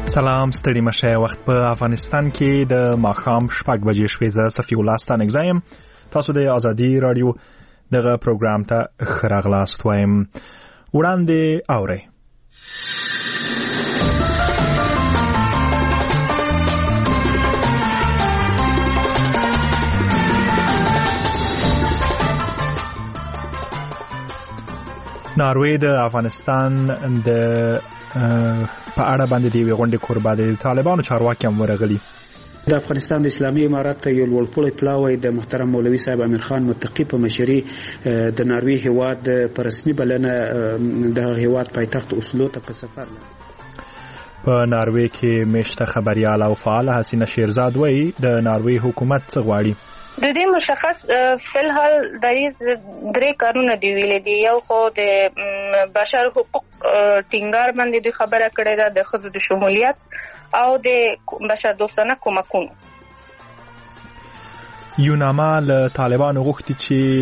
سلام ستړي مشه. وخت په افغانستان کې د ماښام 6 بجې شوې. زه صفي الله ستانګزایم. تاسو د ازادي رادیو دغه پروګرام ته ښه راغلاست وایم. وړاندې اورئ. ناروې د افغانستان د په اړه باندې دی غونډې کوربه د طالبانو چارواکي هم ورغلي. د افغانستان د اسلامي امارات یو لوړپوړی پلاوی د محترم مولوي صاحب امیر خان متقی په مشري د ناروې هیواد په رسمي بلنه د هیواد پایتخت اوسلو ته په سفر په ناروې کې میشته خبريال او فعال حسینه شیرزاد وایي د ناروې حکومت څه غواړي. د دې مشخص فلحال دریز درې کارونه دی ویلې دي. یو خو د بشر حقوق ټینګار باندې د خبره کړې ده، د ښځو د شمولیت او د بشر دوستانه کومکونو. یوناما له طالبانو غوښتي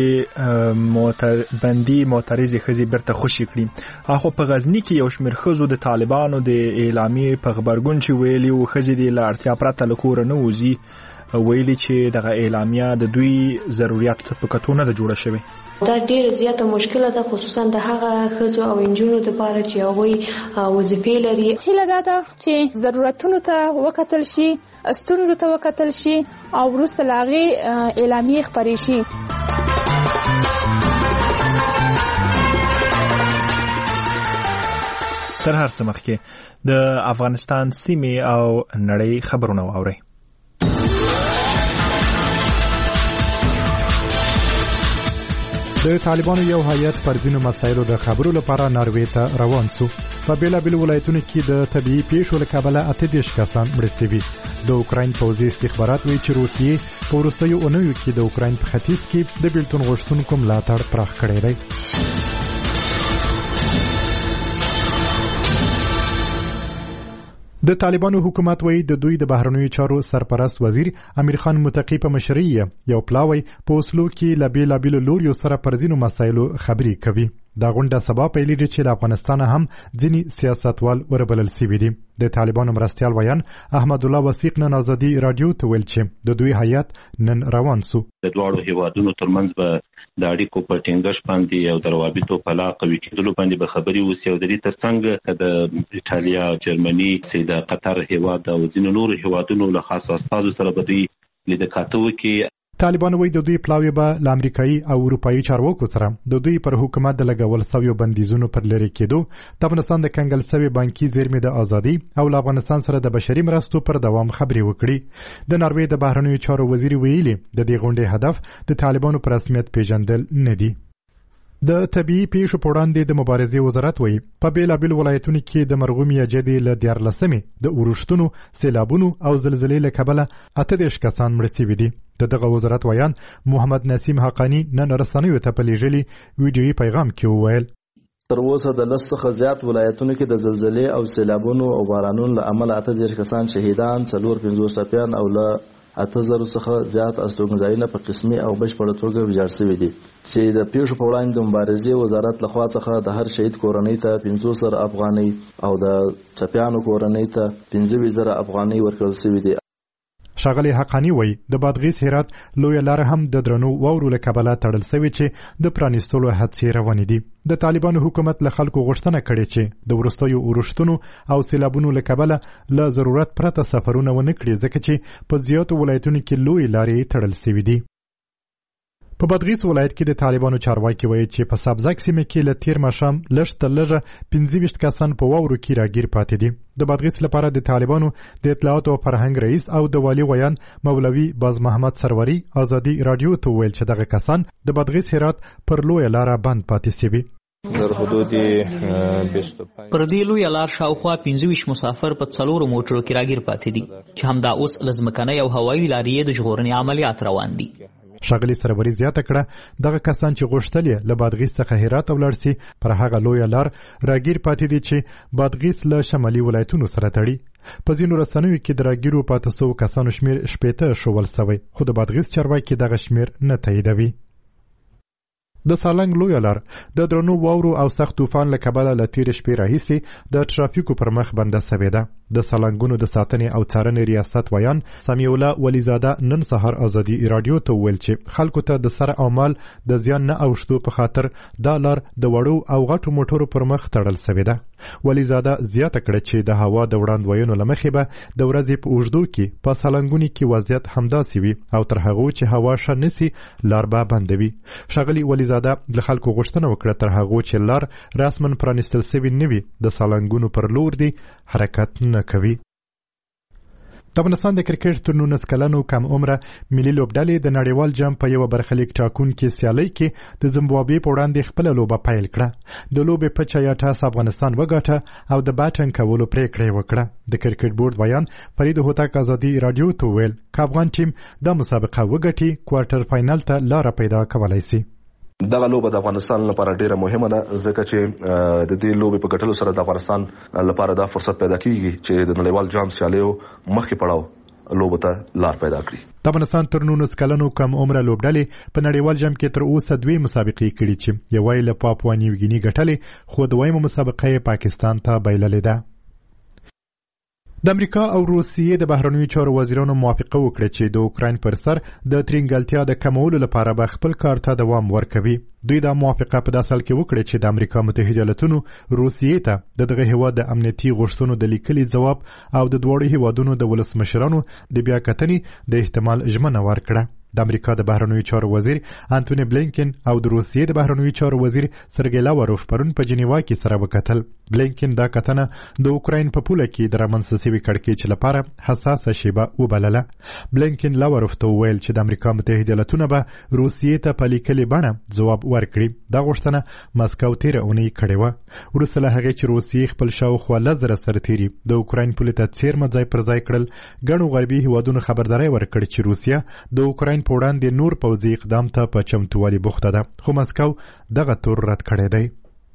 چې بندي معترضې ښځې بیرته خوشي کړي. اخو په غزني کې یو شمېر ښځو د طالبانو د اعلامیې په خبرګون چې ویلي و ښځې د له اړتیا پرته له کوره نه وځي، ویلي چې دغه اعلامیه د دوی ضرورتو په کتو نه ده جوړه شوې. دا ډیره زیاته مشکله ده، خصوصا د هغه ښځو او نجونو لپاره چې هغوی وظیفې لري. هیله ده چې ضرورتونو ته وکتل شي، ستونزو ته وکتل شي او وروسته له هغې اعلامیې خپرې شي. تر هر څه مخکې د افغانستان سیمې او نړۍ خبرونه واورئ. د طالبانو یو هیئت پر ځینو مسایلو د خبرو لپاره ناروې ته روان شو. په بیلابیلو ولایتونو کې د طبیعي پیښو له کبله 38 کسان مړه شوي. د اوکراین پوځي استخبارات وایي چې روسیې په وروستیو اونیو کې د اوکراین په ختیځ کې د بیلتون غوښتونکو ملاتړ پراخ کړی دی. د طالبانو حکومت وایي د دوی د بهرنیو چارو سرپرست وزیر امیر خان متقی په مشرۍ یو پلاوی په اوسلو کې له بیلابیلو لوریو سره پر ځینو مسایلو خبرې کوي. دا غونډه سبا پیلېږي چې له افغانستانه هم ځینې سیاستوال وربلل شوي دي. د طالبانو مرستیال ویان احمد الله وثیق نن ازادي رادیو ته ویل چې د دوی هیئت نن روان سو. د دواړو هیوادونو ترمنځ به د اړیکو په ټینګښت باندې او د روابطو په لا قوي کېدلو باندې به خبرې وشي او د دې ترڅنګ د ایټالیا، جرمني، د قطر هیواد او ځینو نورو هیوادونو له خاص استازو سره به دوی لیدکاته وکړي. طالبانو وایي د دوی پلاوی به له امریکایي او اروپایي چارواکو سره د دوی پر حکومت د لګول شویو بندیزونو پر لرې کېدو، د افغانستان د کنګل شوي بانکي زیرمې د ازادي او له افغانستان سره د بشري مرستو پر دوام خبرې وکړي. د ناروې د بهرنیو چارو وزیر ویلي د دې غونډې هدف د طالبانو پر رسمیت پیژندل نه دي. د طبیعي پیښو په وړاندې د مبارزې وزارت وایي په بیلابیل ولایتونو کې د مرغومي جدي له 14 د اورښتونو، سیلابونو او زلزلې له کبله 38 کسان مړه شوي دي. دغه وزارت ویان محمد نسیم حقانی نن رسنیو ته په لیږلي ویډیویي پیغام کې وویل تر اوسه د 10 څخه زیات ولایتونو کې د زلزلې او سیلابونو او بارانونو له امله 38 کسان شهیدان، 450 ټپیان او له 8000 څخه زیات استوګنځایونه په قسمي او بشپړه توګه ویجاړ شوي دي چې د پیښو په وړاندې د مبارزې وزارت لخوا څخه د هر شهید کورنۍ ته 500 افغانۍ او د ټپیانو کورنۍ ته 25000 افغانۍ ورکړل شوي دي. ښاغلی حقانی وایي د بادغیس هرات لویه لاره هم د درنو واورو له کبله تړل شوې چې د پرانیستلو هڅې روانې دي. د طالبانو حکومت له خلکو غوښتنه کړې چې د وروستیو اورښتونو او سیلابونو له کبله له ضرورت پرته سفرونه ونه کړي، ځکه چې په زیاتو ولایتونو کې لویې لارې تړل شوي دي. په بادغیس ولایت کې د طالبانو چارواکي وایي چې په سبزک سیمه کې له تیر ماښام لږ تر لږه 25 کسان په واورو کې راګیر پاتې دي. د بادغیس لپاره د طالبانو د اطلاعات او فرهنګ رئیس او د والي ویان مولوي باز محمد سروري ازادي رادیو ته ویل چې دغه کسان د بادغیس هرات پر لویه لاره بند پاتې شوي. پر دې لویه لار شاوخوا 25 مسافر په 4 موټرو کې راګیر پاتې دي چې همدا اوس له ځمکنۍ او هوایي لارې د ژغورنې عملیات روان دي. ښاغلي سروري زیاته کړه دغه کسان چې غوښتل یې له بادغیس څخه هرات ولاړ شي پر هغه لویه لار راګیر پاتې دي چې بادغیس له شمالي ولایتونو سره تړي. په ځینو رسنیو کې د راګیرو پاتې شوو کسانو شمېر 60 ښوول شوی، خو د بادغیس چارواکي دغه شمېر نه تاییدوي. د سالنګ لویه لار د درنو واورو او سخت طوفان له کبله له تېرې شپې راهیسې د ټرافیکو پر مخ بنده سوې ده. د سالنګونو د ساتنې او څارنې ریاست ویان سمیع الله ولیزاده نن سهار ازادي راډیو ته وویل چې خلکو ته د سر او مال د زیان نه اوښتو په خاطر دا لار د وړو او غټو موټرو پر مخ تړل سوې ده. ولیزاده زیاته کړه چې د هوا د وړاندوینو له مخې به د ورځې په اوږدو کې په سالنګونو کې وضعیت همداسې وي او تر هغو چې هوا ښه نسي لار به بندوي. ښاغلي ولیزاده له خلکو غوښتنه وکړه تر هغو چې لار رسما پرانیستل سوي نه وي د سالنګونو پر لور دی حرکت نه کوي. د افغانستان د کرکټ تر 19 کلنو کم عمره ملي لوبډلې د نړیوال جام په یوه برخلیک ټاکونکې سیالۍ کې د زیمبابوې په وړاندې خپله لوبه پیل کړه. د لوبې په چا یا ټاس افغانستان وګاټه او د بیټنګ کولو پریکړه یې وکړه. د کرکټ بورډ ویان فرید هوتک ازادي راډیو ته وویل که افغان ټیم دا مسابقه وګټي کوارټر فاینل ته لاره پیدا کولی شي. دغه لوبه د افغانستان لپاره ډیره مهمه ده ځکه چې د دې لوبې په ګټلو سره د افغانستان لپاره دا فرصت پیدا کیږي چې د نړیوال جام سیالیو مخکې پړاو لوبه ته لار پیدا کړي. د افغانستان تر 19 کلنو کم عمره لوبډلې په نړیوال جام کې تر اوسه 2 مسابقې کړي چې یوه یې له پاپوا نیوګیني ګټلې خو دویمه مسابقه یې پاکستان ته بایللې ده. د امریکا او روسیې د بهرنیو چارو وزیرانو موافقه وکړه چې د اوکراین پر سر د ترنګلتیا د کمولو لپاره به خپل کار ته دوام ورکوي. دوی دا موافقه په داسې حال کې وکړه چې د امریکا متحده ایالتونو روسیې ته د دغه هیواد د امنیتي غوښتنو د لیکلي ځواب او د دواړو هیوادونو د ولسمشرانو د بیا کتنې د احتمال ژمنه ورکړه. د امریکا د بهرنیو چارو وزیر انټونی بلینکن او د روسیې د بهرنیو چارو وزیر سرګی لاوروف پرون په جنیوا کې سره وکتل. بلینکن دا کتنه د اوکراین په پوله کې د رامنځته شوي کړکېچ لپاره حساسه شیبه وبلله. بلینکن لاوروف ته وویل چې د امریکا متحده ایالتونه به روسیې ته په لیکلې بڼه ځواب ورکړي. دا غوښتنه مسکو تېره اونۍ کړې وه. وروسته له هغې چې روسیې خپل شاوخوا 10,000 سرتیري د اوکراین پولې ته څیرمه ځای پر ځای کړل، ګڼو غربي هیوادونو خبرداری ورکړ چې روسیه د اوکراین په وړاندې نور پوځي اقدام ته په چمتووالي بوخته ده، خو مسکو دغه تور رد کړی دی.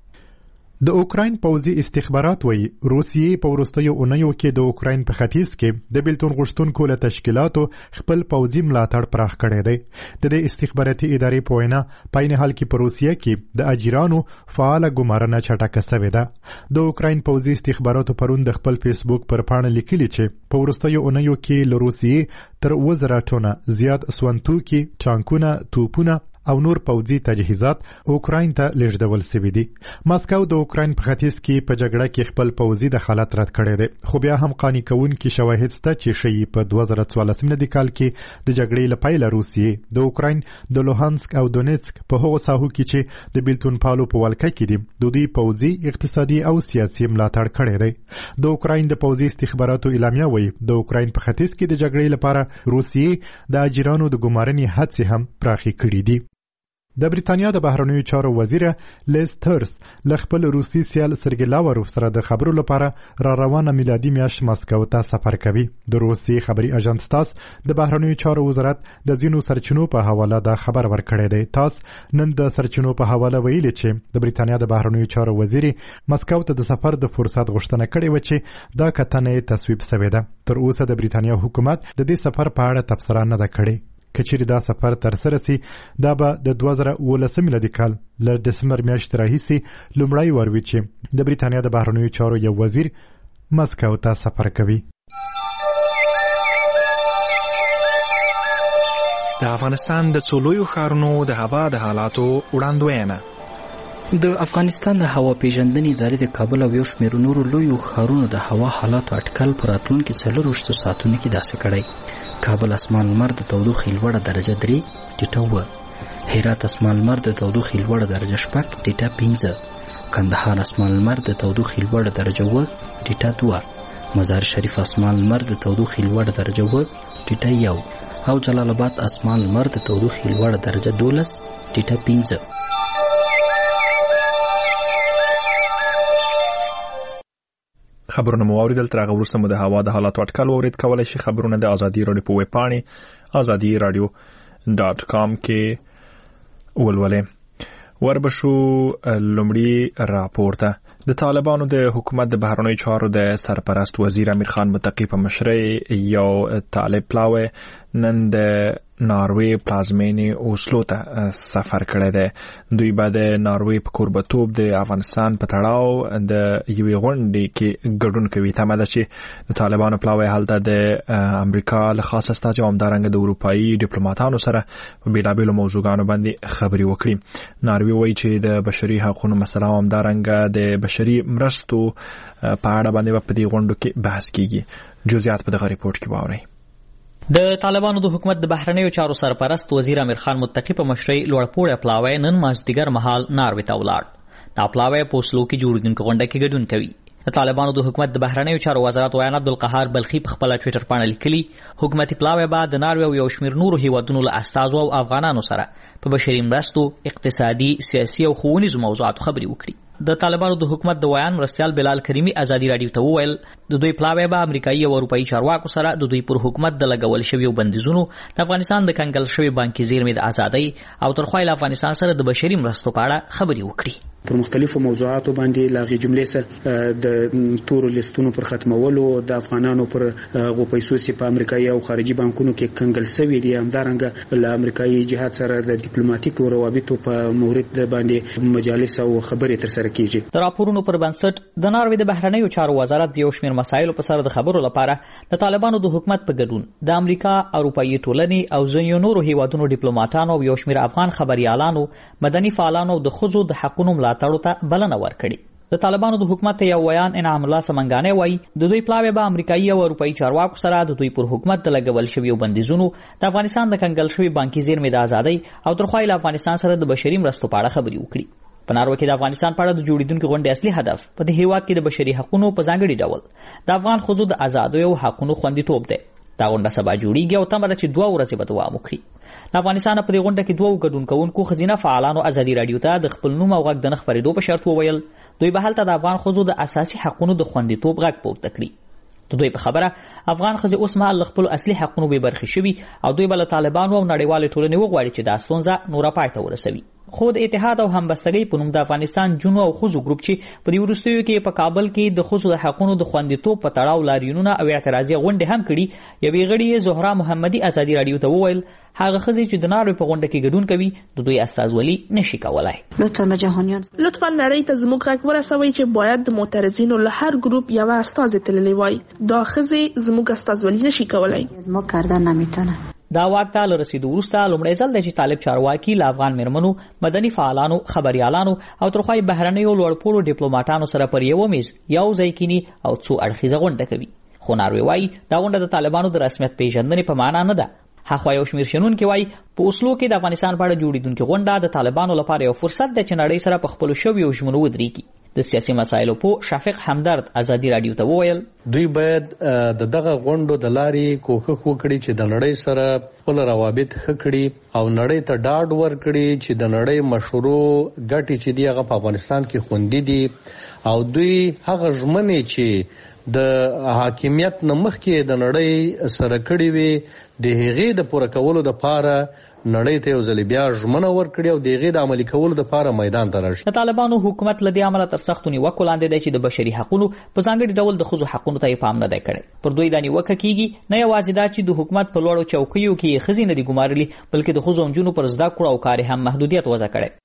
د اوکراین پوځي استخبارات وایي روسیې په وروستیو اونیو کې د اوکراین په ختیځ کې د بیلتون غوښتونکو له تشکیلاتو خپل پوځي ملاتړ پراخ کړی دی. د دې استخباراتي ادارې په وینا په عین حال کې په روسیه کې د اجیرانو فعاله ګمارنه چټکه سوې ده. د اوکراین پوځي استخباراتو پرون د خپل فیسبوک پر پاڼه لیکلي چې په وروستیو اونیو کې له روسیې تر 2,000 ټنه زیات سونتوکي، ټانکونه، توپونه او نور پوځي تجهیزات اوکراین ته لیږدول سوي دي. مسکو د اوکراین په ختیځ کې په جګړه کې خپل پوځي دخالت رد کړی دی، خو بیا هم قانع کوونکي شواهد شته چې ښیي په 2014 میلادي کال کې د جګړې له پیله روسیې د اوکراین د لوهانسک او دونیتسک په هغو ساحو کې چې د بیلتون پالو په ولکه کې دي د دوی پوځي، اقتصادي او سیاسي ملاتړ کړی دی. د اوکراین د پوځي استخباراتو اعلامیه وایي د اوکراین په ختیځ کې د جګړې لپاره روسیې د اجیرانو د ګمارنې هڅې هم پراخې کړي دي. د بریتانیا د بهرنیو چارو وزیر لیز ترس له خپل روسي سیال سرګی لاوروف سره د خبرو لپاره را روانه میلادي میاشت مسکو ته سفر کوي. د روسي خبري اژانس تاس د بهرنیو چارو وزارت د ځینو سرچینو په حواله دا خبر ورکړی دی. تاس نن د سرچینو په حواله ویلي چې د بریتانیا د بهرنیو چارو وزیر مسکو ته د سفر د فرصت غوښتنه کړې و چې دا کتنه تصویب شوې ده. تر اوسه د بریتانیا حکومت د دې سفر په اړه تبصره نه ده کړې. کچېرې دا سفر تر سره سي دا به د 2019 میلادي کال له دسمبر میاشتې راهیسې لومړی وار وي چې د بریتانیا د بهرنیو چارو یو وزیر مسکو ته سفر کوي. د افغانستان د څو لویو ښارونو د هوا د حالاتو وړاندوینه. د افغانستان د هوا پیژندنې ادارې د کابل او یو شمېر نورو لویو ښارونو د هوا حالاتو اټکل په راتلونکي 24 ساعتونو کې داسې کړی: کابل اسمان لمر د تودوخې لوړه درجه 3 ټیټه 2، هرات اسمان لمر د تودوخې لوړه درجه 6 ټیټه 5، کندهار اسمان لمر د تودوخې لوړه درجه 2 ټیټه 2، مزار شریف اسمان لمر د تودوخې لوړه درجه 2 ټیټه 1 او جلال آباد اسمان لمر د تودوخې لوړه درجه 12 ټیټه 5. خبرونه مو اوریدل. تر هغه وروسته مو د هوا د حالاتو اټکل واورید. کولی شئ خبرونه د ازادي راډیو په ویب پاڼې azadiراډیو.com کې ولولئ. وربشو لومړی راپورته. د طالبانو د حکومت د بهرنیو چارو د سرپرست وزیر امیر خان متقی په مشرۍ یو طالب پلاوی نن د ناروې پلازمینې اوسلو ته سفر کړی دی. دوی به د ناروې په کوربتوب د افغانستان په تړاو د یوې غونډې کې ګډون کوي. تمه ده چې د طالبانو پلاوی هلته د امریکا له خاص استازي او همدارنګه د اروپایي ډیپلوماټانو سره په بیلابیلو موضوعګانو باندې خبرې وکړي. ناروې وایي چې د بشري حقوقو مسله او همدارنګه د بشري مرستو په اړه باندې په دې غونډو کې بحث کیږي. جزئیات په دغه ریپورت کې واورئ. د طالبانو د حکومت د بهرنیو چارو سرپرست وزیر امیر خان متقی په مشرۍ لوړپوړی پلاوی نن مازدیګر مهال ناروې ته ولاړ. دا پلاوی په اوسلو کې جوړېدونکې غونډه کې ګډون کوي. د طالبانو د حکومت د بهرنیو چارو وزارت ویان عبدالقهار بلخي په خپله ټویټر پاڼه لیکلي حکومتي پلاوی به د ناروې او یو شمېر نورو هیوادونو له استازو او افغانانو سره په بشري مرستو، اقتصادي، سیاسي او ښوونیزو موضوعاتو خبرې وکړي. د طالبانو د حکومت د ویان مرستیال بلال کریمی ازادي رادیو ته وویل د دوی پلاوی به امریکایي او اروپایي چارواکو سره د دوی پر حکومت د لګول شویو بندیزونو، د افغانستان د کنګل شوي بانکي زیرمې د ازادۍ او ترخوا له افغانستان سره د بشري مرستو په اړه خبرې وکړي. پر مختلفو موضوعاتو باندې لاغي جملې سره د تور لیستونو پر ختمولو، د افغانانو پر غو پیسو سي په امریکایي او خارجي بانکونو کې کنګل شوی دي، همدارنګه له امریکایي جهات سره د ډیپلوماټیکو روابطو په مورد باندې مجالس او خبرې تر سره کیږي. د راپورونو پر بنسټ د ناروې د بهرنیو چارو وزارت د یو شمېر مسایلو په سر د خبرو لپاره د طالبانو د حکومت په ګډون د امریکا، اروپایي ټولنې او ځینو نورو هیوادونو ډیپلوماټانو او یو شمېر افغان خبريالانو، مدني فعالانو د ښځو د حقوقو ملاتړو ته بلنه ورکړي. د طالبانو د حکومت یو ویان انعام الله سمنګانی وایي د دوی پلاوی به امریکایي او اروپایي چارواکو سره د دوی پر حکومت د لګول شویو بندیزونو، د افغانستان د کنګل شوي بانکي زیرمې د ازادۍ او ترخوا له افغانستان سره د بشري مرستو په اړه خبرې وکړي. په ناروې کې د افغانستان په اړه د جوړېدونکې غونډې اصلي هدف په دې هیواد کې د بشري حقوقو په ځانګړي ډول د افغان ښځو د ازادۍ او حقوقو خوندیتوب دی. دا غونډه سبا جوړیږي او تمه ده چې 2 ورځې به دوام وکړي. د افغانستان په دې غونډه کې 2 ګډون کوونکو ښځینه فعالانو ازادي رادیو ته د خپل نوم او غږ د نه خپرېدو په شرط وویل دوی به هلته د افغان ښځو د اساسي حقوقو د خوندیتوب غږ پورته کړي. د دوی په خبره افغان ښځې اوس مهال له خپلو اصلي حقونو بې برخې شوي او دوی به له طالبانو او نړیوالې ټولنې وغواړي چې دا ستونزه نوره پای ته ورسوي. خو د اتحاد او همبستګۍ په نوم د افغانستان جنو او ښځو ګروپ چې په دې وروستیو کې په کابل کې د ښځو د حقونو د خوندیتوب په تړاو لاریونونه او اعتراضي غونډې هم کړي، یوې غړي زهرا محمدي ازادي رادیو ته وویل هغه ښځې چې د ناروې په غونډه کې ګډون کوي د دوی استازولي نشي کولای. لطفا نړۍ ته زموږ غږ ورسوئ چې باید د معترضینو له هر ګروپ یوه استازی تللی وای. دا ښځې زموږ استازولي نشي کولای. دا واک ته له رسیدو وروسته لومړی ځل دی چې طالب چارواکي له افغان میرمنو، مدني فعالانو، خبريالانو او ترخوای بهرنیو لوړپوړو ډیپلوماټانو سره پر یو میز یو ځای کینی او څو اړخیزه غونډه کوي. خو ناروې وایي دا غونډه د طالبانو د رسمیت پیژندنې په معنا نه ده. هغه یو شمېر شنونکي وایي په اوسلو کې د افغانستان په اړه جوړېدونکې غونډه د طالبانو لپاره یو فرصت دی چې نړۍ سره په خپلو شویو ژمنو ودرېږي. د سیاسي مسایلو په شفیق همدرد ازادي رادیو ته وویل دوی باید د دغه غونډو د لارې کوښښ وکړي چې د نړۍ سره خپل روابط ښه کړي او نړۍ ته ډاډ ورکړي چې د نړۍ مشروع ګټې چې دي هغه په افغانستان کې خوندي دي او دوی هغه ژمنې چې د حاکمیت نه مخکې د نړۍ سره کړي وي د هغې د پوره کولو لپاره نړۍ ته یو ځل بیا ژمنه ورکړي او د هغې د عملي کولو لپاره میدان ته راشي. د طالبانو حکومت له دې امله تر سختو نیوکو لاندې دی چې د بشري حقوقو په ځانګړي ډول د ښځو حقونو ته یې پام نه دی کړی. پر دوی دا نیوکه کیږي نه یوازې دا چې د حکومت په لوړو چوکیو کې یې ښځې نه دي ګمارلي، بلکې د ښځو او نجونو پر زده کړو او کار هم محدودیت وضع کړی.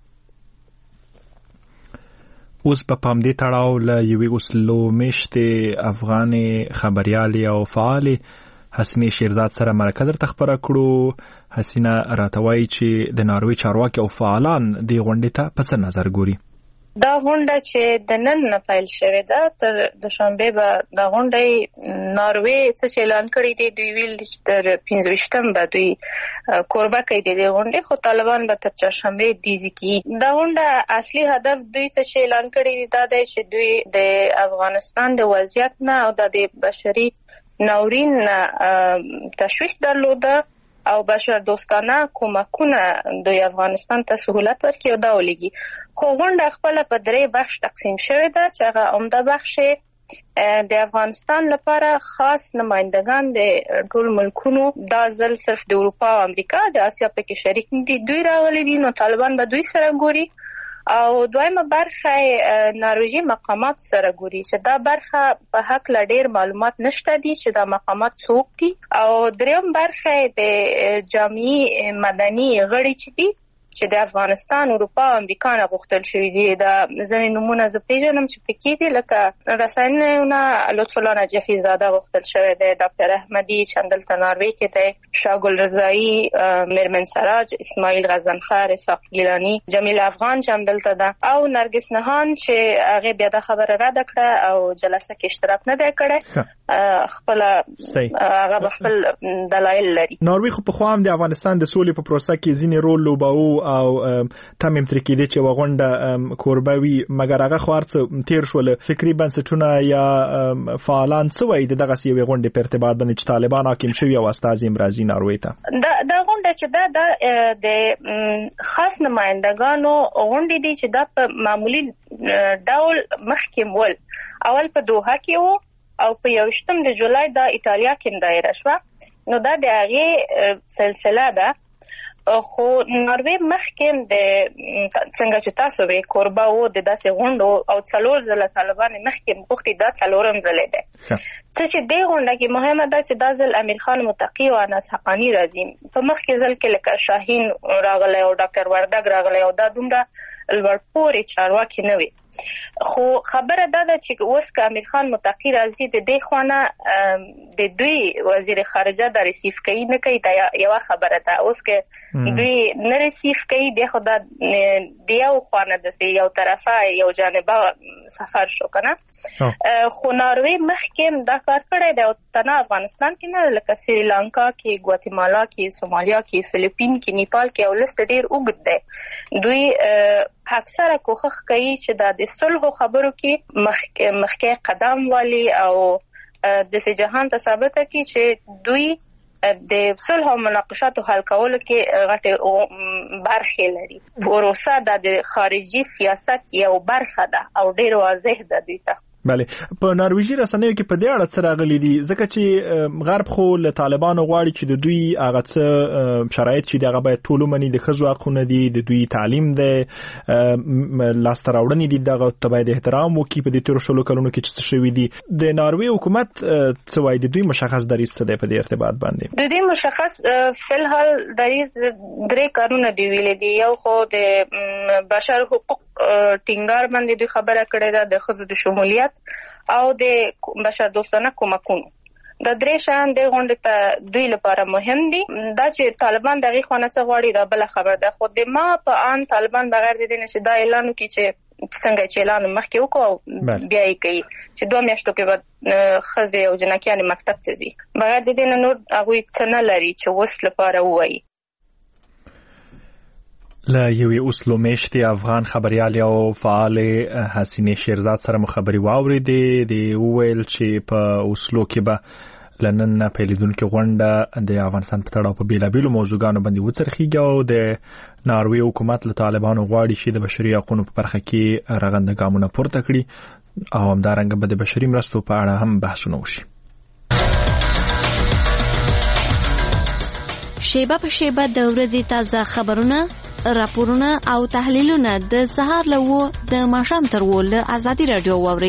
اوس په پام دې تړاو له یوې اوسلو میشتې افغانې خبريالې او فعالې حسینه شیرزاد سره مرکه درته خبره کړو. حسینه راته وایي چې د ناروې چارواکي او فعالان دې غونډې ته په څه نظر ګوري. دا غونډه چې د نن نه پیل شوې ده تر دوشنبه به د غونډې ناروې څه اعلان کړی دی. دوی ویل چې تر 25 به دوی کوربه کوي د غونډې، خو طالبان به تر چهارشنبه دیزي کوي. دا غونډه اصلي هدف دوی څه اعلان کړی دی دا دی چې دوی د افغانستان د وضعیت نه او د بشري ناورین تشویش درلوده او بشر دوستانه کمکونه دوی افغانستان ته سهولت ورکړي او دا ولګي. خو غونډه خپل په 3 بخش تقسیم شوې ده چې هغه عمده بخش د افغانستان لپاره خاص نمائندگان د ټول ملکونو، دا ځل صرف د اروپا او امریکا، د آسیا پکې شریک دي، دوی راغلي دي، نو طالبان به دوی سره ګوري. او دویمه برخه ناروژي مقامات سره ګوري چې دا برخه په حق لا ډیر معلومات نشته دي چې دا مقامات څوک دي او دریم برخه د جامعي مدني غړي چې دي چې د افغانستان، اروپا او امریکا نه غوښتل شوی دي. دا ځینې نمونه زه پیژنم چې پکې دي، لکه رسنیونه لطف الله نجفي زاده غوښتل شوی دی، ډاکټر احمدي چې دلته ناروې کې دی، شاګل رضایی، میرمن سراج، اسماعیل غزنفر، اسحاق گیلانی، جمیل افغان چې دلته ده او نرګس نهان چې هغه بیا د خبره رد کړه او جلسه کې اشتراک نه دی کړی، خپل هغه خپل دلایل لري. ناروې خو په خو هم د افغانستان د سولې په پروسه کې ځینې رول لوباو او تمیم تر کې دي چې وغونډه کوربوي، مګر هغه خو ارڅ تیر شول فکری بنسټونه یا فعالان سوي دغه سی وغونډه په ارتباط باندې چې طالبان حاکم شوی او استاد امرازي ناروې ته دا غونډه چې د خاص نمائندگانو غونډه دي چې د معمولی ډول مخکې ول اول په دوحه کې وو او په 28 د جولای د ایتالیا کې دایره شو. نو دا د هغه سلسله ده، خو ناروې مخکې د څنګه چې تاسو به کوربه وو د داسې غونډو او څلور ځله طالبان مخکې وختي دا څلورم ځله ده. چې د غونډه کې مهمه ده چې د ځل امیر خان متقی او انس حقانی راځي، په مخکې ځل کې لکه شاهین راغلی او ډاکټر وردګ راغلی او دا دومره لوړپوړي چارواکي نه وي. خو خبره ده چې اوس که امیر خان متقی راځي د دې خوانه د دوی وزیر خارجه د ریسیف کوي نه کوي، دا یو خبره ده. اوس که دوی نه ریسیف کوي بیا خو دا د یو خوانه د یو طرفه یو جانبه سفر شو کنه. خو ناروې مخکې دا کار کړی دی او تنه افغانستان کې نه، لکه سریلانکا کې، ګواتیمالا کې، سومالیا کې، فلیپین کې، نیپال کې او لست ډیر اوږد دی. دوی اکثره کوښښ کوي چې د صلح خبرو کې مخکې قدم والی او د جهان ته ثابت کړي چې دوی د صلح او مناقشاتو حل کولو کې غټه برخه لري. پروسه د خارجي سیاست یو برخه ده او ډیر واضح ده دوی ته. بله، په نارویجی رسنیو کې په دې اړه څه راغلي دي؟ ځکه چې غرب خو له طالبانو غواړي چې د دوی هغه څه شرایط چې دغه باید ټول مني، د ښځو حقونه دي، د دوی تعلیم دی، لاسته راوړنې دي، دغه ته باید احترام وکړي. په دې تیر شلو کلونو کې چې څه شوي دي، د ناروې حکومت څه وایي؟ د دوی مشخص دریځ څه دی په دې ارتباط باندې؟ د دې مشخص فلحال دریځ درې کارونه دی ویلي دي. یو خو د بشر حقوق ټینګار باندې دوی خبره کړې ده، د ښځو د شمولیت او د بشر دوستانه کومکونو. د درې شیان د غونډې ته دوی لپاره مهم دي. دا چې طالبان دغه خونه څه غواړي دا بل خبر ده، خو د ما په ان طالبان بغیر د دې نشه دا اعلان وکړي چې څنګه چې اعلان مخکې وکړو بیا یې کوي چې 2 میاشتو کې بعد خزه او جنکیان مکتب ته ځي، بغیر د دې نور هغه څه نه لري چې وس لپاره وایي. له یوې اوسلو میشتي افغان خبريال او فعال حسینه شیرزاد سره مخابري واوریدې. د ویل چې په اوسلو کې به لنن پیلیدونکو غونډه د افغانستان په تړاو په بیلابیلو موضوعاتو باندې وڅرخیږي او د ناروې حکومت له طالبانو غواړي چې د بشري حقوقو په برخه کې رغنده ګامونه پورته کړي او همدارنګه به د بشري مرستو په اړه هم بحثونه وشي. شیبه په شیبه د ورځې تازه خبرونه، راپورونه او تحلیلونه د سهار له 9 د ماښام تر 10 له ازادي رادیو واوري.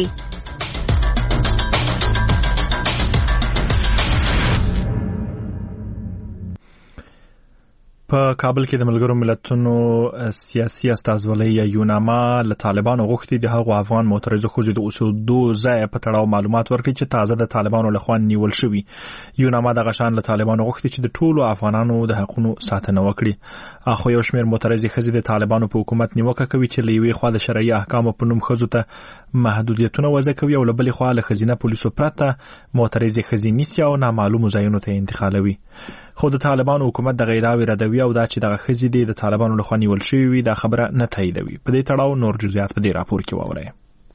په کابل کې د ملګرو ملتونو سیاسي استازولۍ یوناما له طالبانو غوښتي د هغو افغان معترضو خو د اوسېدو ځای په تړاو معلومات ورکړي چې تازه د طالبانو لخوا نیول شوي. یوناما د غشان له طالبانو غوښتي چې د ټولو افغانانو د حقوقو ساتنه وکړي. اخو یو شمېر معترضي ښځې د طالبانو په حکومت نیوکه کوي چې له یوې خوا د شرعي احکامو په نوم ښځو ته محدودیتونه وضع کوي او له بلې خوا له ښځینه پولیسو پرته معترضي ښځې نیسي او نامعلومو ځایونو ته انتقالوي. خو د طالبانو حکومت د غیداوی ردوی او دا چې دغه خزې دي د طالبانو لخوا نیول شوی وي دا خبره نه تاییدوي. په دې تړاو نور جزئیات په دې راپور کې واورئ.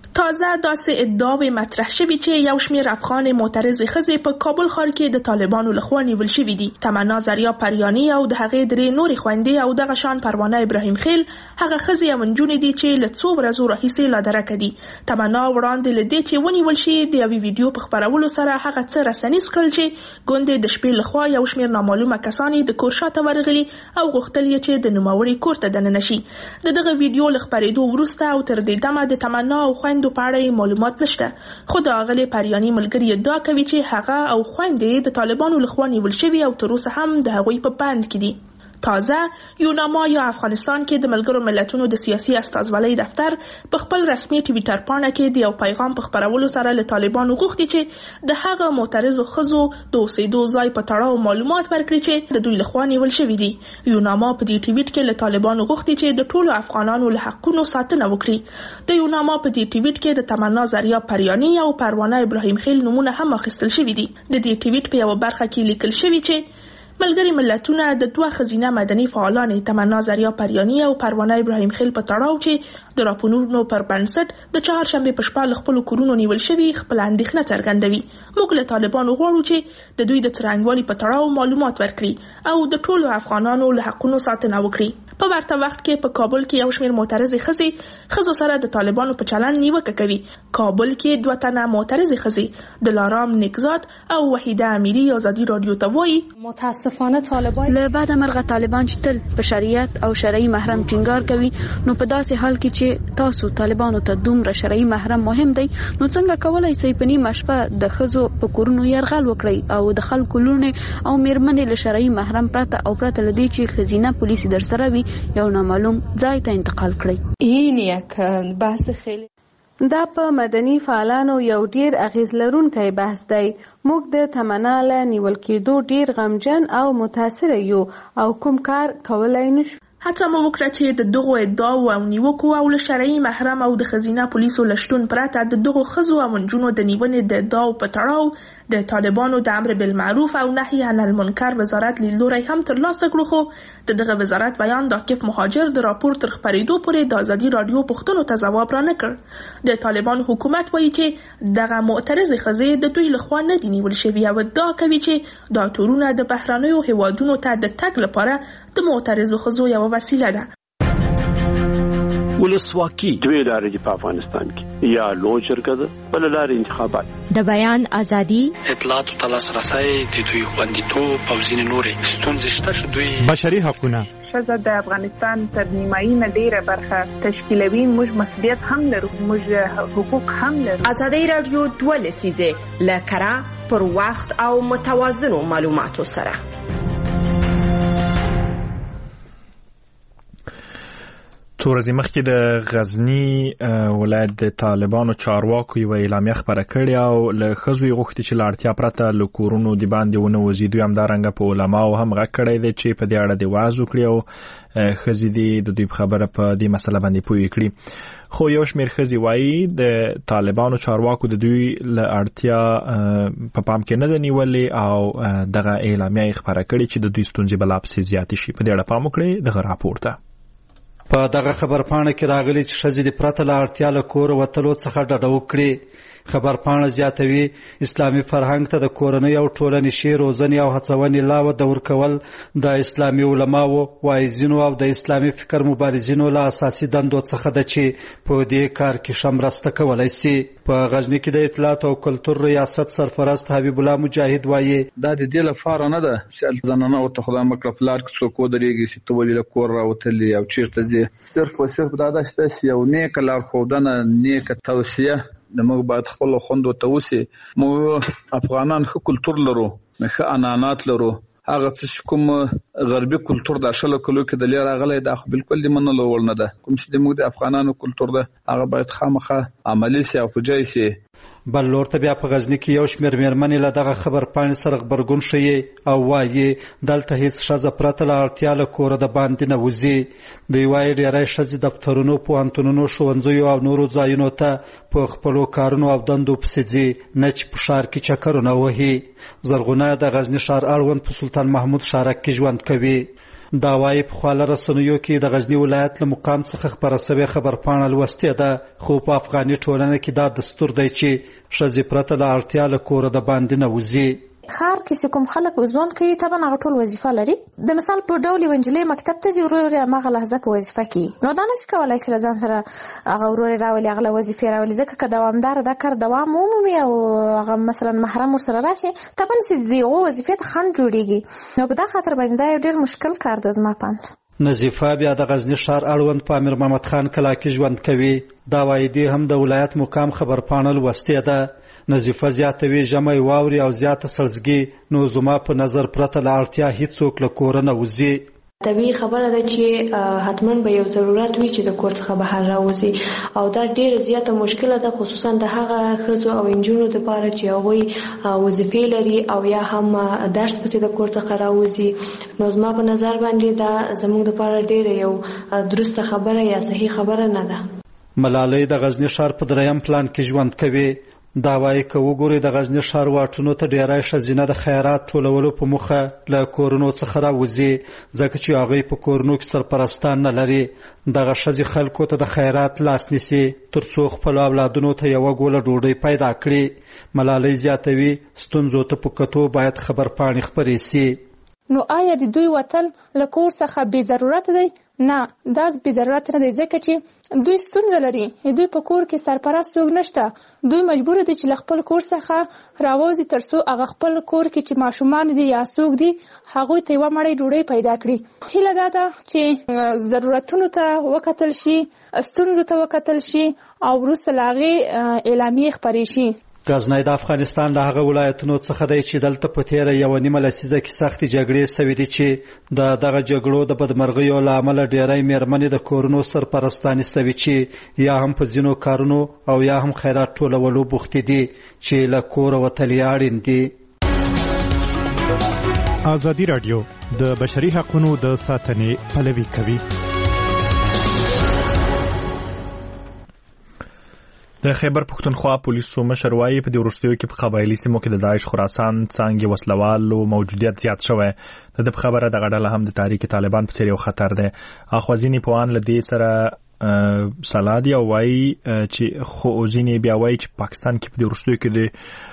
تازه داسې ادعاوې مطرح شوي چې یو شمېر افغان معترض ښځې په کابل ښار کې د طالبانو لخوا نیول شوي دي. تمنا زریا پریانی او د هغې درې نورې خویندې او دغه شان پروانه ابراهیم خیل هغه ښځې او نجونې دي چې له څو ورځو راهیسې لا درکه دي. تمنا وړاندې له دې چې ونیول شي د یوې ویډیو په خپرولو سره هغه څه رسنیز کړل چې ګوندې د شپې لخوا یو شمېر نامعلومه کسان د کور شاته ورغلي او غوښتل یې چې د نوموړي کور ته دننه شي. د دغه ویډیو له خپرېدو وروسته او تر دې دمه د تمنا او خویندو په اړه معلومات نشته، خو د اغلې پریانی ملګری ادعا کوي چې هغه او خویندې د طالبانو لخوا نیول شوي او تر اوسه هم د هغوی په بند کې دي. تازه یوناما یا افغانستان کې د ملګرو ملتونو د سیاسي استازولۍ دفتر په خپل رسمي ټویټر پاڼه کې د یو پیغام په خپرولو سره له طالبانو غوښتي چې د هغه معترضو ښځو د اوسېدو ځای په تړاو معلومات ورکړي چې د دوی لخوا نیول شوي دي. یوناما په دې ټویټ کې له طالبانو غوښتي چې د ټولو افغانانو له حقونو ساتنه وکړي. د یوناما په دې ټویټ کې د تمنا زریا پریانی او پروانه ابراهیم خیل نومونه هم اخیستل شوي دي. د دې ټویټ په یوه برخه کې لیکل شوي چې ملګری ملتونه د دوه ښځینه مدني فعالانې تمنا زریا پریانی او پروانه ابراهیم خیل په تړاو چې د راپورونو پر بنسټ د چهارشنبې په شپه له خپلو کورونو نیول شوي خپله اندېښنه څرګندوي. موږ له طالبانو غواړو چې د دوی د څرنګوالي په تړاو معلومات ورکړي او د ټولو افغانانو له حقونو ساتنه وکړي. په ورته وخت کې په کابل کې یو شمېر معترضې ښځو سره د طالبانو په چلند نیوکه کوي. کابل کې 2 تنه معترضې ښځې دلارام نیکزاد او وحیده امیری ازادي رادیو ته وایي متاسفانه طالبان له بعد مرغه طالبان چې تل په شریعت او شرعي محرم ټینګار کوي، نو په داسې حال کې چې تاسو طالبانو ته دومره شرعي محرم مهم دی، نو څنګه کولای شئ په نیمه شپه د ښځو په کورونو یرغل وکړئ او د خلکو لوڼې او میرمنې له شرعي محرم پرته او پرته له دې چې ښځینه پولیس در سره وي یو نامعلوم ځای ته انتقال کړئ. این یک بحث خیلی دا په مدني فعالانو یو ډیر اغیز لرونکی بحث دی. موږ د تمنا له نیول کېدو ډیر غمجن او متاثر یو او کوم کار کولای نشو. هڅه مو وکړه چې د دغو ادعاو او نیوکو او له شرعي محرم او د ښځینه پولیسو له شتون پرته د دغو ښځو او نجونو د نیونې د ادعاو په تړاو د طالبانو د امر بالمعروف او نهي عن المنکر وزارت لیدلوری هم ترلاسه کړو، خو د دغه وزارت بیان د عاکف مهاجر د راپور تر خپرېدو پورې د ازادي رادیو پوښتنو ته ځواب رانه کړ. د طالبانو حکومت وایي چې دغه معترضې ښځې د دوی لخوا نه دي نیول شوي او ادعا کوي چې دا تورونه د بهرنیو هیوادونو ته د تګ لپاره د معترضو ښځو یوه وسیله ده. ولسواکي دوی لارې دي په افغانستان کې، یا لوی شرکت بل لارې انتخابات، د بیان ازادي، اطلاعات او لاسرسي د دوی خوندیتوب او ځینې نورې ستونزې شته چې دوی بشري حقونه ښځه د افغانستان تر نیمایي نه ډیره برخه تشکیلوي. موږ مسؤلیت هم لرو، موږ حقوق هم لرو. ازادي رادیو 2 لسیزه لکره پر وخت او متوازنو معلوماتو سره. څو ورځې مخکې د غزني ولایت د طالبانو چارواکو یوه اعلامیه خپره کړې او له ښځو یې غوښتي چې له اړتیا پرته له کورونو د باندې ونه وځي. دوی همدارنګه په علماو هم غږ کړی دی چې په دې اړه د وعظ وکړي او ښځې دې د دوی په خبره په دې مسله باندې پوه کړي. خو یو شمېر ښځې وایي د طالبانو چارواکو د دوی له اړتیا په پام کې نه ده نیولې او دغه اعلامیه یې خپره کړې چې د دوی ستونزې به لا پسې زیاتې شي. په دې اړه پام وکړئ دغه راپور ته. په دغه خبرپاڼه کې راغلي چې ښځې د پرته له اړتیا له کوره وتلو څخه ډډه وکړي. خبرپاڼه زیاتوي اسلامي فرهنګ ته د کورنۍ او ټولنیزې روزنې او هڅونې لا وده ورکول د اسلامي علماو، واعظینو او د اسلامي فکر مبارزینو له اساسي دندو څخه ده چې په دې کار کې ښه مرسته کولی شي. په غزني کې د اطلاعات او کلتور ریاست سرپرست حبیب الله مجاهد وایي دا د دې لپاره نه ده چې زنانه ورته خدای مکړه پلار کې څوک ودرېږي چې ته ولې له کور راوتلې او چېرته ځې. صرف او صرف دا ده چې یو نیکه لارښودنه، نیکه توصیه موږ باید خپل خوندو ته وسی. موږ افغانان ښه کلتور لرو، ښه عنعنات لرو. هغه څه کوم غربي کلتور د شلو کلو کې د لیر راغلی دا خو بالکل د منلو وړ نه ده. کوم چې موږ د افغانانو کلتور ده هغه باید خامخا عملی سي او فجای سي. بل لور ته بیا په غزني کې یو شمېر میرمنې له دغه خبرپاڼې سره غبرګون ښیي او وایي دلته هیڅ ښځه پرته له اړتیا له کوره د باندې نه وځي. دوی وایي ډېری ښځې دفترونو، پوهنتونونو، ښوونځیو او نورو ځایونو ته په خپلو کارونو او دندو پسې ځي، نه چې په ښار کې چکرونه وهي. زرغونه د غزني ښار اړوند په سلطان محمود شارک کې ژوند کوي. دا وايي په خواله رسنیو کې د غزنی ولایت له مقام څخه خبره شوې خبرپاڼه لوستې ده، خو په افغاني ټولنه کې دا دستور دی چې ښځې پرته له اړتیا له کوره د باندې نه وځي. خار کې چې کوم خلک ژوند کوي طبعا هغه ټول وظیفه لري. د مثال په ډول یو نجلۍ مکتب ته ځي، ورور یې هغه لحظه په وظیفه کې، نو دا نشي کولی چې له ځان سره هغه ورور یې راولي، هغه له وظیفې راولي، ځکه که دوامداره دا کار دوام ومومي او هغه مثلا محرم ورسره راشي طبعا چې د هغو وظیفې ته خنډ جوړېږي، نو په دا خاطر باندې دا یو ډېر مشکل کار ده زما په اند. نظیفه بیا د غزنی ښار اړوند په امیر محمد خان کلا کې ژوند کوي. دا وايي دې هم د ولایت مقام خبرپاڼه لوستې ده. نظیفه زیاتوي ژمی واوري او زیاته سړزګي، نو زما په نظر پرته له اړتیا هیڅوک له کوره نه وځي. طبیعي خبره ده چې حتما به یو ضرورت وي چې د کور څخه بهر راوځي، او دا ډېره زیاته مشکله ده، خصوصا د هغه ښځو او نجونو دپاره چې هغوی وظیفې لري او یا هم درس پسې د کور څخه راوځي. نو زما په نظر باندې دا زموږ دپاره ډېره یو درسته خبره یا صحیح خبره نه ده. ملالۍ د غزنی ښار په 3م پلان کې ژوند کوي. دا وايي که وګورئ د غزنی ښار واټونو ته ډیری ښځینه د خیرات ټولولو په موخه له کورونو څخه راوځي، ځکه چې هغوی په کورونو کې سرپرستان نه لري. دغه ښځې خلکو ته د خیرات لاس نیسي تر څو خپلو اولادونو ته یوه ګوله ډوډۍ پیدا کړي. ملالۍ زیاتوي ستونزو ته په کتو باید خبرپاڼې خپرې سي. نو آیا د دوی وتل له کور څخه بې ضرورت دی؟ نه، دا بې ضرورت نه دی، ځکه چې دوی ستونزه لري. دوی په کور کې سرپرست څوک نشته، دوی مجبور دي چې له خپل کور څخه راوځي تر څو هغه خپل کور کې چې ماشومان دي یا څوک دي هغوی ته یوه مړۍ ډوډۍ پیدا کړي. هیله دا ده چې ضرورتونو ته وکتل شي، ستونزو ته وکتل شي او وروسته له هغې اعلامیې خپرې شي. غزنی د افغانستان له هغه ولایتونو څخه دی چې دلته په تیره 1.5 لسیزه کې سختې جګړې سوي دي چې دغه جګړو د بدمرغیو له امله ډیری میرمنې د کورونو سرپرستانې سوي چې یا هم په ځینو کارونو او یا هم خیرات ټولولو بوختې دي چې له کوره وتل یې اړین دي. ازادي راډیو د بشري حقوقو د ساتنې پلوي کوي. د خیبر پښتونخوا پولیسو مشر وايي په دې وروستیو کې په قبایلي سیمو کې د داعش خراسان څانګې وسلوالو موجودیت زیات شوی. د خبره د غډله هم د تحریک طالبان په څیر یو خطر دی. اخوازینی پوان له دې سره سلادي او وايي چې خو ځینې بیا وايي چې پاکستان کې په دې وروستیو کې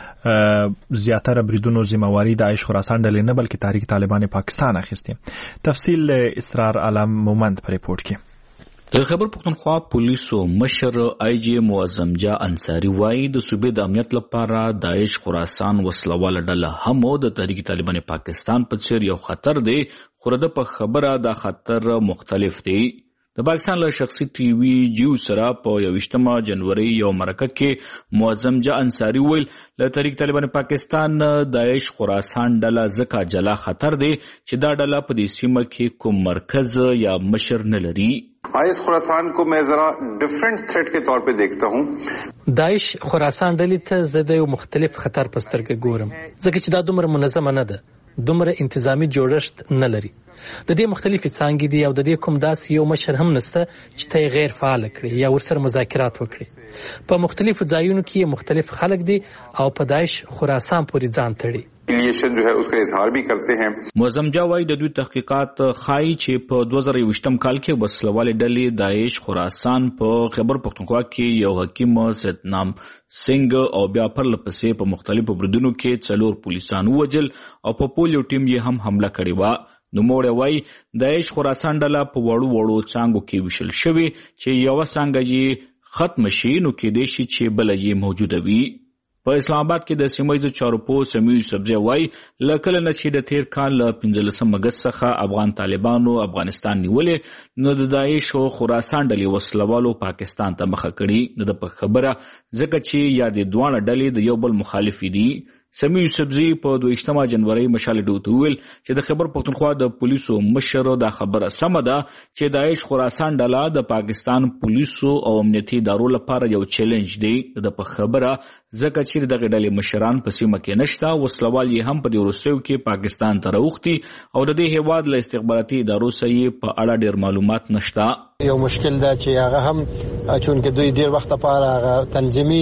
د زیاتره بریدونو ذمہواری د داعش خراسان ډلې نه بلکې تحریک طالبان پاکستان اخیستی. تفصیل اسرار علم مومند پر ریپورت کې. د خیبر پښتونخوا پولیسو مشر آی جی معظم جا انصاری وايي د صوبې د امنیت لپاره داعش خراسان وسلواله ډله هم د تحریک طالبان پاکستان په څیر یو خطر دی، خو د په خبره دا خطر مختلف دی. د پاکستان له شخصي ټي وي جیو سره په 21 جنوري یو مرکه کې معظم جا انصاری ویل له تحریک طالبان پاکستان داعش خراسان ډله ځکه جلا خطر دی چې دا ډله په دې سیمه کې کوم مرکز یا مشر نه لري. داعش خراسان کو میں ذرا ڈفرنٹ تھریٹ کے طور پہ دیکھتا ہوں. داعش خراسان ډلې ته زه د یو مختلف خطر په سترګه ګورم، ځکه چې دا دومره منظمه نه ده، دومره انتظامی جوړښت نه لري. د دې مختلفې څانګې دي او د دې کوم داسې یو مشر هم نشته چې ته یې غیر فعال کړي یا ورسره مذاکرات وکړي. په مختلفو ځایونو کې مختلف خلک دي او په داعش خراسان پورې ځان تړي. جو ہے اس کا اظہار بھی کرتے ہیں. معظم جا وايي د دوی تحقیقات ښایي چې په 2021 کال کې وسلوالې ډلې داعش خراسان په خیبر پښتونخوا کې یو حکیم ستنام سنگ او بیا پرلپسې په مختلفو بریدونو کې 4 پولیسان ووژل او په پولیو ټیم یې هم حمله کړې وه. نوموړی وايي داعش خراسان ډله په وړو څانګو کې ویشل شوې چې یوه څانګه یې ختم شي نو کېدای شي چې بله یې موجوده وي. په اسلام آباد کې د سیمه ییزو چارو پوه سمیع یوسفزی وايي له کله نه چې د تیر کال له 15 اګست څخه افغان طالبانو افغانستان نیولې نو د داعش او خراسان ډلې وسلوالو پاکستان ته مخه کړي. نه د خبره ځکه چې یا د دوه ډلې د یو بل مخالف دي. سمیع یوسفزی په 22 جنوري مشال ډوت ویل چې د خیبر پښتونخوا د پولیسو مشر دا خبره سمه ده چې داعش خراسان ډله د پاکستان پولیسو او امنیتي ادارو لپاره یو چیلنج دی. د خبره ځکه چې دغه ډلې مشران په سیمه کې نشته، وسلوال یې هم په دې وروستیو کې پاکستان ته راوختي او د دې هیواد له استخباراتي ادارو سره په اړه ډېر معلومات نشته. یو مشکل ده چې هغه هم چون کې دوی ډیر وخت لپاره هغه تنظیمي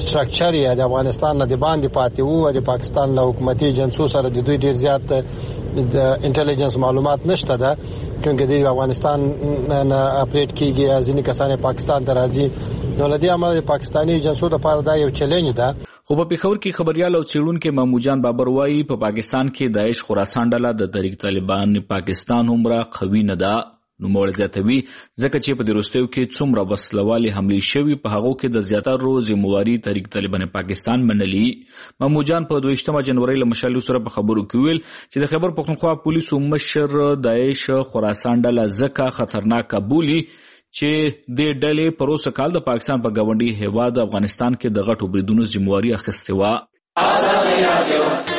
سټراکچر یې د افغانستان نه د باندې پاتې وو او د پاکستان له حکومتي جنسو سره د دوی ډیر زیات د انټيليجنس معلومات نشته ده چې د افغانستان نه اپریټ کیږي ځینې کسان پاکستان ته راځي نو لدی عمل پاکستانی ایجنسو لپاره دا یو چیلنج ده. خو په پیښور کې خبريال او څېړونکو ماموجان بابر وایي په پاکستان کې داعش خراسان ډله د تحریک طالبان پاکستان هم را قوي نه ده. نو مول زیاتوي ځکه چې په دروستیو کې څومره وسلوالي حملې شوي په هغه کې د زیاتره ذمہواری تحریک طالبان پاکستان منلي. ماموجان په 22 جنوري له مشالو سره په خبرو کې ویل چې د خیبر پختونخوا پولیسو مشر داعش خراسان ډله ځکه خطرناک بولي چې د ډلې پروسه کال د پاکستان په گاونډي هیواد افغانستان کې د غټو بریدونو ذمہواری اخیستې و.